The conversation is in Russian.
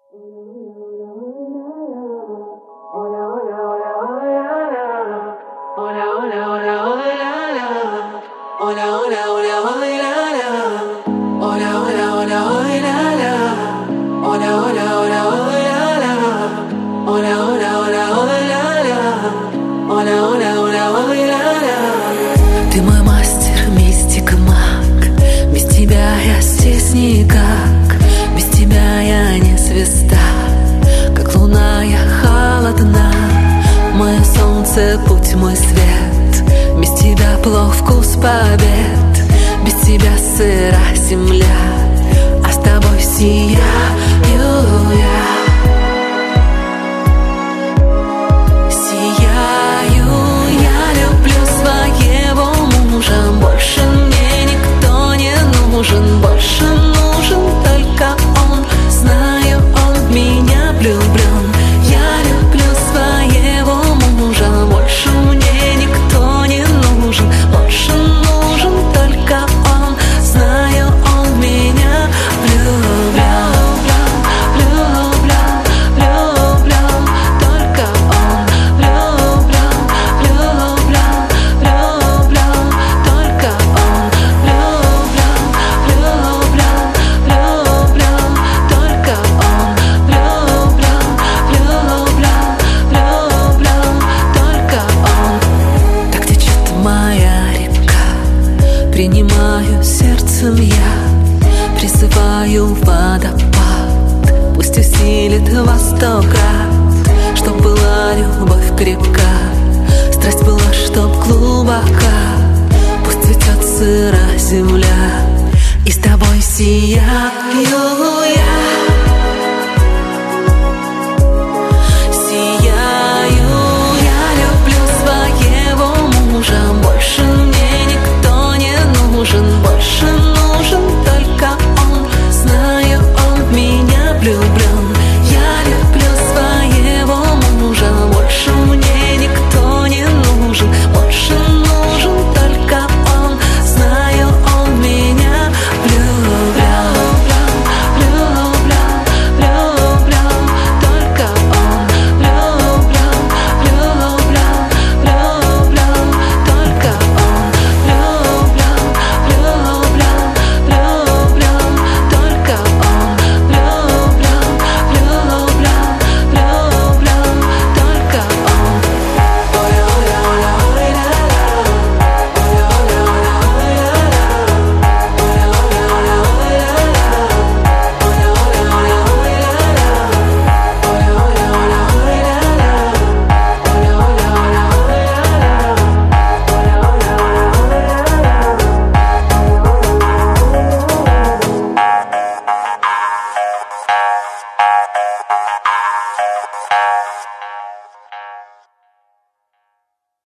Ты мой мастер, мистик, маг. Без тебя я здесь никак. Без тебя я не звезда. Как луна я холодна. Мое солнце, путь, мой свет. Без тебя плох вкус побед. Без тебя сыра земля, а с тобой сияю я. Больше мне никто не нужен, больше нужен только он. Знаю, он в меня влюблен. Я люблю своего мужа. Больше мне никто не нужен, больше нужен только он. Знаю, он в меня влюблен. Принимаю сердцем я, призываю водопад. Пусть усилит во 100 крат, чтоб была любовь крепка, страсть была, чтоб глубока. Пусть цветет сыра земля, и с тобой сияю я.